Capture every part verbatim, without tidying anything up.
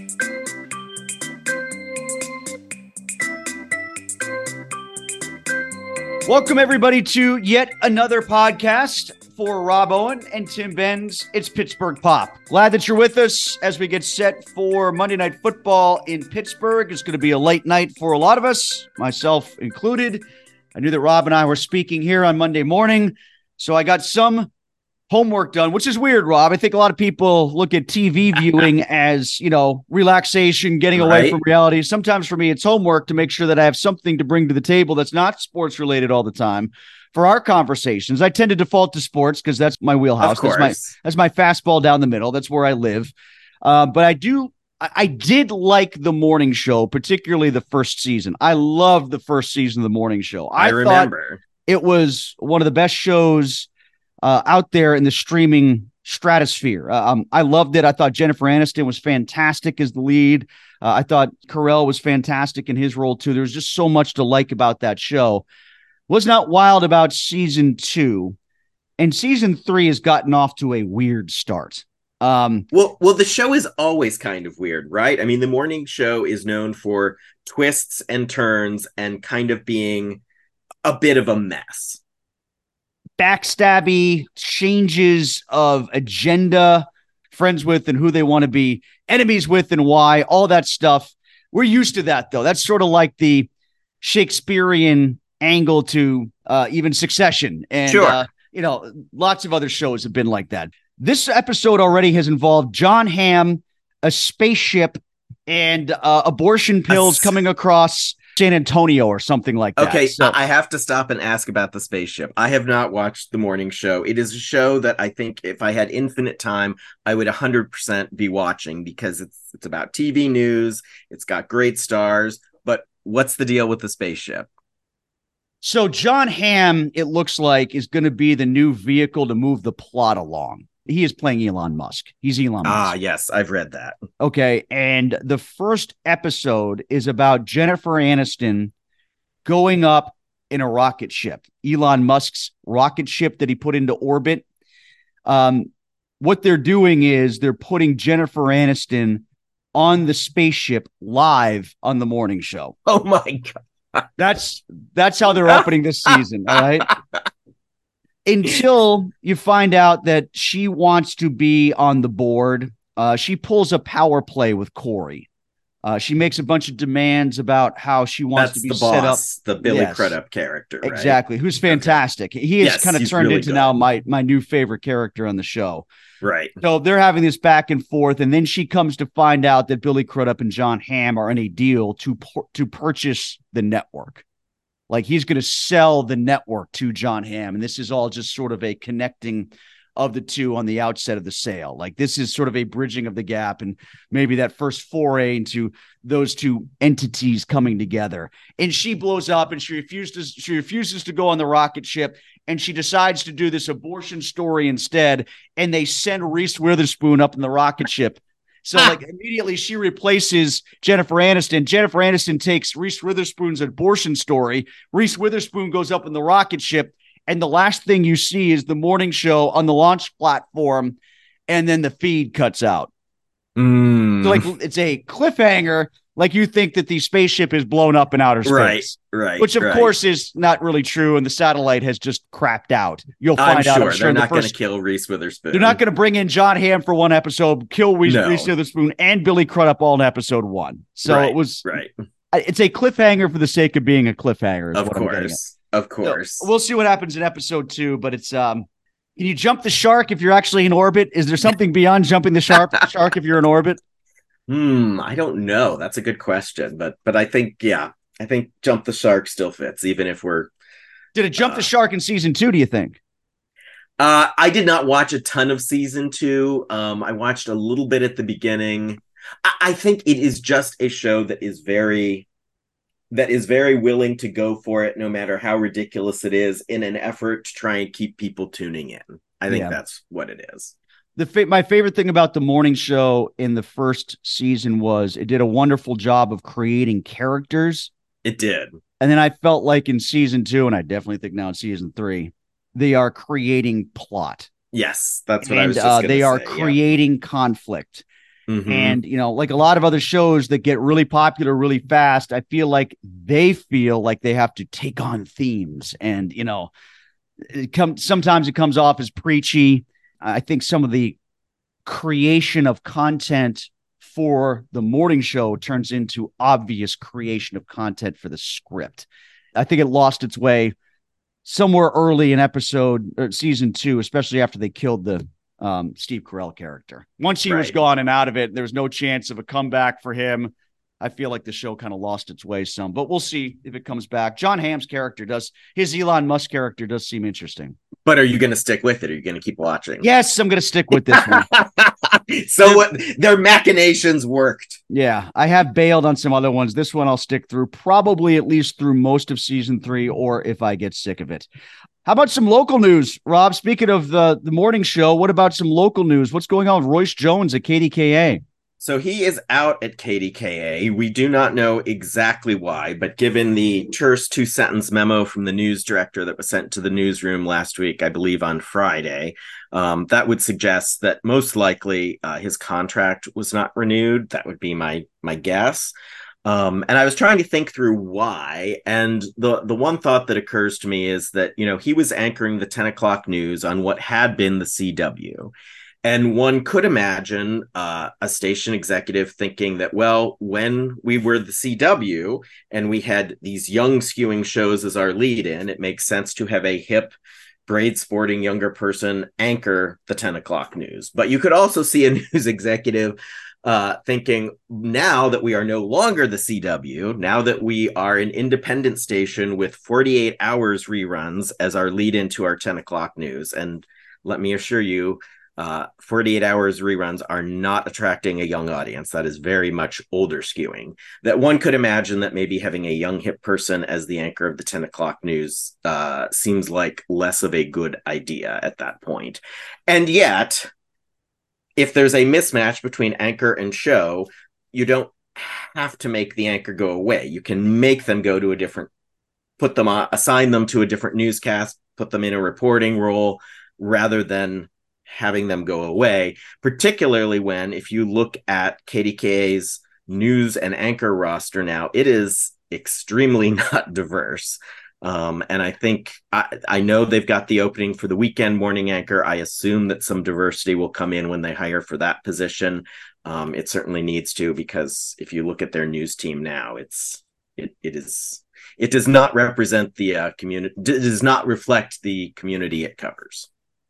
Welcome, everybody, to yet another podcast for Rob Owen and Tim Benz. It's Pittsburgh Pop. Glad that you're with us as we get set for Monday Night Football in Pittsburgh. It's going to be a late night for a lot of us, myself included. I knew that Rob and I were speaking here on Monday morning, so I got some homework done, which is weird, Rob. I think a lot of people look at T V viewing as, you know, relaxation, getting away right. from reality. Sometimes for me, it's homework to make sure that I have something to bring to the table that's not sports related all the time. For our conversations, I tend to default to sports because that's my wheelhouse. Of course. That's my, that's my fastball down the middle. That's where I live. Uh, but I do, I, I did like the morning show, particularly the first season. I loved the first season of the morning show. I, I remember. It was one of the best shows Uh, out there in the streaming stratosphere. Uh, um, I loved it. I thought Jennifer Aniston was fantastic as the lead. Uh, I thought Carell was fantastic in his role too. There was just so much to like about that show. Was not wild about season two, and season three has gotten off to a weird start. Um, well, well, the show is always kind of weird, right? I mean, the morning show is known for twists and turns and kind of being a bit of a mess. Backstabby, changes of agenda, friends with and who they want to be, enemies with and why, all that stuff. We're used to that, though. That's sort of like the Shakespearean angle to uh, even Succession. And, sure. uh, you know, lots of other shows have been like that. This episode already has involved Jon Hamm, a spaceship, and uh, abortion pills S- coming across San Antonio or something like that. Okay, so, I have to stop and ask about the spaceship. I have not watched the morning show. It is a show that I think if I had infinite time, I would one hundred percent be watching because it's it's about T V news. It's got great stars. But what's the deal with the spaceship? So Jon Hamm, it looks like, is going to be the new vehicle to move the plot along. He is playing Elon Musk. He's Elon Musk. Ah, yes, I've read that. Okay, and the first episode is about Jennifer Aniston going up in a rocket ship, Elon Musk's rocket ship that he put into orbit. Um, what they're doing is they're putting Jennifer Aniston on the spaceship live on the morning show. Oh my God. That's that's how they're opening this season, all right? Until you find out that she wants to be on the board. Uh, she pulls a power play with Corey. Uh, she makes a bunch of demands about how she wants That's to be the set boss, up. the Billy Yes. Crudup character, right? Exactly. Who's fantastic. Okay. He has Yes, kind of he's turned really into good. now my, my new favorite character on the show. Right. So they're having this back and forth, and then she comes to find out that Billy Crudup and Jon Hamm are in a deal to to purchase the network. Like he's going to sell the network to Jon Hamm, and this is all just sort of a connecting of the two on the outset of the sale. Like this is sort of a bridging of the gap, and maybe that first foray into those two entities coming together. And she blows up, and she refuses she refuses to go on the rocket ship, and she decides to do this abortion story instead. And they send Reese Witherspoon up in the rocket ship. So like immediately she replaces Jennifer Aniston. Jennifer Aniston takes Reese Witherspoon's abortion story. Reese Witherspoon goes up in the rocket ship. And the last thing you see is the morning show on the launch platform. And then the feed cuts out. Mm. So like it's a cliffhanger. Like you think that the spaceship is blown up in outer space. Right, right. Which of right. course is not really true. And the satellite has just crapped out. You'll I'm find sure. out. I'm sure They're not the going first to kill Reese Witherspoon. They're not going to bring in Jon Hamm for one episode, kill Reese, No. Reese Witherspoon and Billy Crudup all in episode one. So right, it was right. It's a cliffhanger for the sake of being a cliffhanger. Is Of what I'm getting course, of course. So we'll see what happens in episode two. But it's um, can you jump the shark if you're actually in orbit? Is there something beyond jumping the shark? Shark if you're in orbit? Hmm, I don't know. That's a good question, but but I think yeah, I think jump the shark still fits, even if we're. Did it jump uh, the shark in season two? Do you think? Uh, I did not watch a ton of season two. Um, I watched a little bit at the beginning. I, I think it is just a show that is very, that is very willing to go for it, no matter how ridiculous it is, in an effort to try and keep people tuning in. I think Yeah. that's what it is. The fa- my favorite thing about the morning show in the first season was it did a wonderful job of creating characters. It did. And then I felt like in season two, and I definitely think now in season three, they are creating plot. Yes, that's what and, I was just uh, going to they say. are yeah. creating conflict. Mm-hmm. And, you know, like a lot of other shows that get really popular really fast, I feel like they feel like they have to take on themes. And, you know, it comes sometimes it comes off as preachy. I think some of the creation of content for the morning show turns into obvious creation of content for the script. I think it lost its way somewhere early in episode or season two, especially after they killed the um, Steve Carell character. Once he right. was gone and out of it, there was no chance of a comeback for him. I feel like the show kind of lost its way some, but we'll see if it comes back. Jon Hamm's character does, his Elon Musk character does seem interesting. But are you going to stick with it? Are you going to keep watching? Yes, I'm going to stick with this one. So what, their machinations worked. Yeah, I have bailed on some other ones. This one I'll stick through, probably at least through most of season three, or if I get sick of it. How about some local news, Rob? Speaking of the, the morning show, what about some local news? What's going on with Royce Jones at K D K A? So he is out at K D K A. We do not know exactly why, but given the terse two-sentence memo from the news director that was sent to the newsroom last week, I believe on Friday, um, that would suggest that most likely uh, his contract was not renewed. That would be my my guess. Um, and I was trying to think through why. And the, the one thought that occurs to me is that, you know, he was anchoring the ten o'clock news on what had been the C W. And one could imagine uh, a station executive thinking that, well, when we were the C W and we had these young skewing shows as our lead in, it makes sense to have a hip, braid sporting younger person anchor the ten o'clock news. But you could also see a news executive uh, thinking, now that we are no longer the C W, now that we are an independent station with forty-eight hours reruns as our lead into our ten o'clock news. And let me assure you, Uh, forty-eight hours reruns are not attracting a young audience. That is very much older skewing. That one could imagine that maybe having a young hip person as the anchor of the ten o'clock news uh, seems like less of a good idea at that point. And yet, if there's a mismatch between anchor and show, you don't have to make the anchor go away. You can make them go to a different, put them on, assign them to a different newscast, put them in a reporting role rather than having them go away, particularly when, if you look at K D K A's news and anchor roster now, it is extremely not diverse. Um, and I think, I, I know they've got the opening for the weekend morning anchor. I assume that some diversity will come in when they hire for that position. Um, it certainly needs to, because if you look at their news team now, it's, it, it is, it does not represent the uh, community, it does not reflect the community it covers.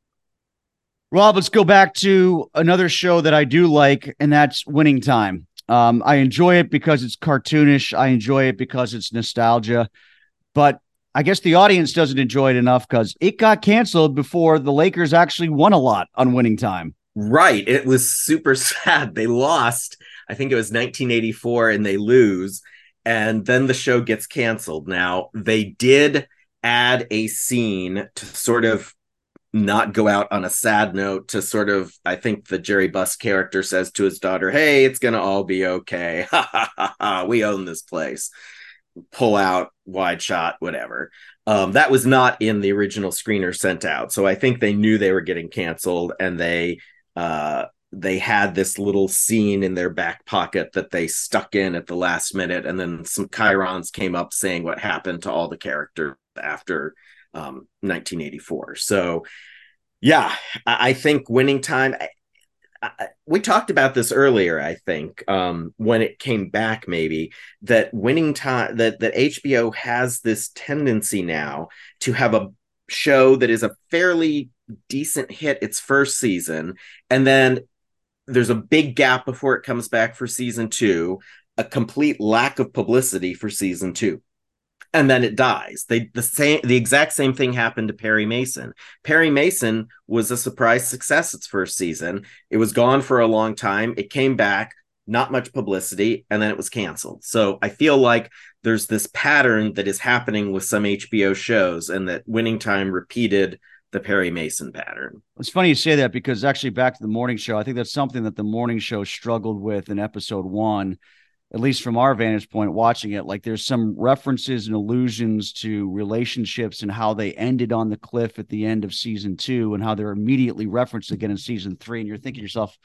Rob, let's go back to another show that I do like, and that's Winning Time. Um, I enjoy it because it's cartoonish. I enjoy it because it's nostalgia. But I guess the audience doesn't enjoy it enough because it got canceled before the Lakers actually won a lot on Winning Time. Right. It was super sad. They lost. I think it was nineteen eighty-four, and they lose. And then the show gets canceled. Now, they did add a scene to sort of not go out on a sad note, to sort of, I think the Jerry Buss character says to his daughter, hey, it's going to all be okay. Ha ha ha ha. We own this place. Pull out, wide shot, whatever. Um, that was not in the original screener sent out. So I think they knew they were getting canceled, and they, uh, they had this little scene in their back pocket that they stuck in at the last minute. And then some chyrons came up saying what happened to all the characters after um, nineteen eighty-four. So yeah, I, I think Winning Time, I, I, we talked about this earlier, I think, um, when it came back, maybe, that Winning Time, that, that H B O has this tendency now to have a show that is a fairly decent hit its first season, and then there's a big gap before it comes back for season two, a complete lack of publicity for season two, and then it dies. They the same the exact same thing happened to Perry Mason. Perry Mason was a surprise success its first season. It was gone for a long time. It came back, not much publicity, and then it was canceled. So I feel like there's this pattern that is happening with some H B O shows, and that Winning Time repeated the Perry Mason pattern. It's funny you say that, because actually back to the morning show, I think that's something that the morning show struggled with in episode one, at least from our vantage point watching it. Like, there's some references and allusions to relationships and how they ended on the cliff at the end of season two, and how they're immediately referenced again in season three. And you're thinking to yourself,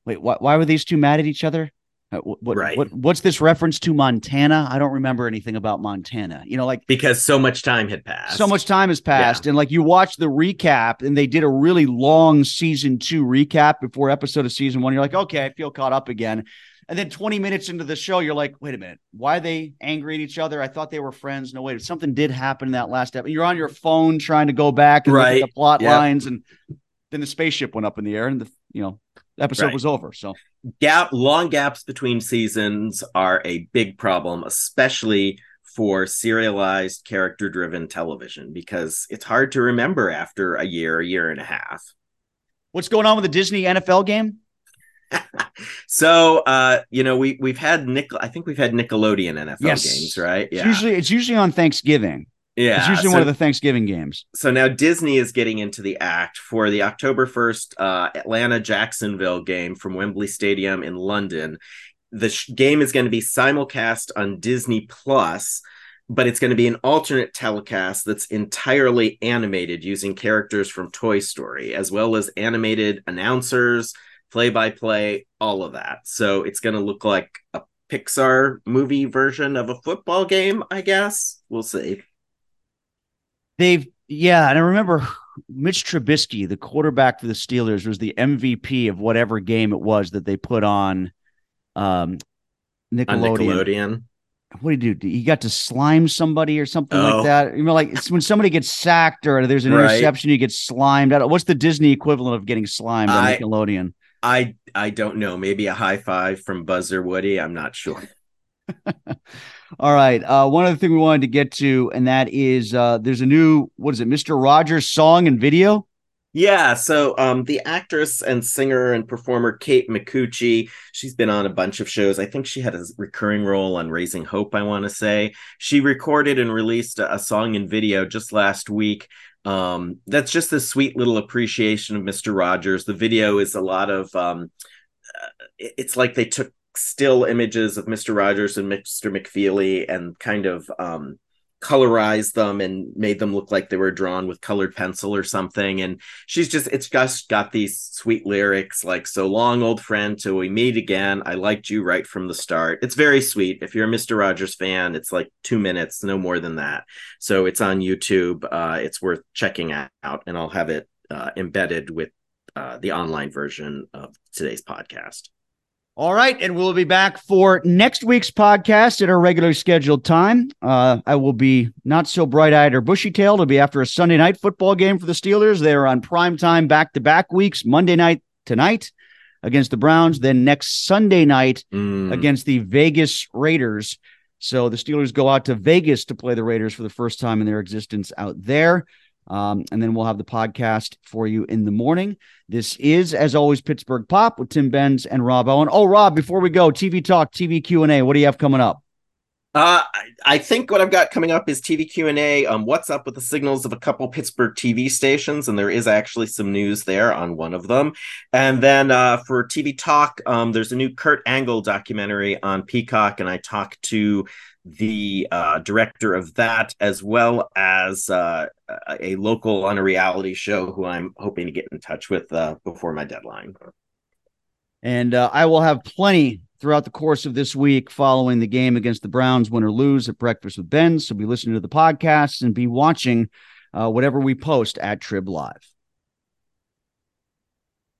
wait, why, why were these two mad at each other? Uh, what, Right. what, what's this reference to Montana? I don't remember anything about Montana. You know, like because so much time had passed. So much time has passed. Yeah. And like you watch the recap and they did a really long season two recap before episode of season one. You're like, okay, I feel caught up again. And then twenty minutes into the show, you're like, wait a minute, why are they angry at each other? I thought they were friends. No, wait, something did happen in that last episode. You're on your phone trying to go back and right. look at the plot yep. lines. And then the spaceship went up in the air and the, you know, episode right. was over. So gap, long gaps between seasons are a big problem, especially for serialized character driven television, because it's hard to remember after a year, a year and a half. What's going on with the Disney N F L game? so uh you know we we've had Nick I think we've had Nickelodeon N F L yes. games, right? Yeah. It's usually it's usually on Thanksgiving. Yeah. It's usually so, one of the Thanksgiving games. So now Disney is getting into the act for the October first uh Atlanta Jacksonville game from Wembley Stadium in London. The sh- game is going to be simulcast on Disney Plus, but it's going to be an alternate telecast that's entirely animated using characters from Toy Story, as well as animated announcers, play-by-play, all of that. So it's going to look like a Pixar movie version of a football game, I guess. We'll see. They've, yeah, and I remember Mitch Trubisky, the quarterback for the Steelers, was the M V P of whatever game it was that they put on um, Nickelodeon. On Nickelodeon. What did he do? He got to slime somebody or something oh. like that. You know, like it's when somebody gets sacked or there's an right. interception, you get slimed. What's the Disney equivalent of getting slimed on I, Nickelodeon? I I don't know. Maybe a high five from Buzz or Woody. I'm not sure. All right. Uh, one other thing we wanted to get to, and that is uh, there's a new, what is it, Mister Rogers song and video? Yeah, so um, the actress and singer and performer Kate Micucci, she's been on a bunch of shows. I think she had a recurring role on Raising Hope, I want to say. She recorded and released a, a song and video just last week. Um, that's just a sweet little appreciation of Mister Rogers. The video is a lot of, um, uh, it's like they took still images of Mister Rogers and Mister McFeely and kind of um, colorized them and made them look like they were drawn with colored pencil or something. And she's just, it's just got these sweet lyrics like, so long, old friend, till we meet again. I liked you right from the start. It's very sweet. If you're a Mister Rogers fan, it's like two minutes, no more than that. So it's on YouTube. Uh, it's worth checking out, and I'll have it uh, embedded with uh, the online version of today's podcast. All right, and we'll be back for next week's podcast at our regular scheduled time. Uh, I will be not so bright-eyed or bushy-tailed. It'll be after a Sunday night football game for the Steelers. They're on primetime back-to-back weeks, Monday night tonight against the Browns, then next Sunday night mm. against the Vegas Raiders. So the Steelers go out to Vegas to play the Raiders for the first time in their existence out there. Um, and then we'll have the podcast for you in the morning. This is, as always, Pittsburgh Pop with Tim Benz and Rob Owen. Oh, Rob, before we go, T V Talk, T V Q and A, what do you have coming up? Uh, I think what I've got coming up is T V Q and A. Um, what's up with the signals of a couple Pittsburgh T V stations? And there is actually some news there on one of them. And then uh, for T V Talk, um, there's a new Kurt Angle documentary on Peacock, and I talked to the uh, director of that, as well as uh, a local on a reality show who I'm hoping to get in touch with uh, before my deadline. And uh, I will have plenty throughout the course of this week following the game against the Browns, win or lose, at Breakfast with Ben. So be listening to the podcasts and be watching uh, whatever we post at Trib Live.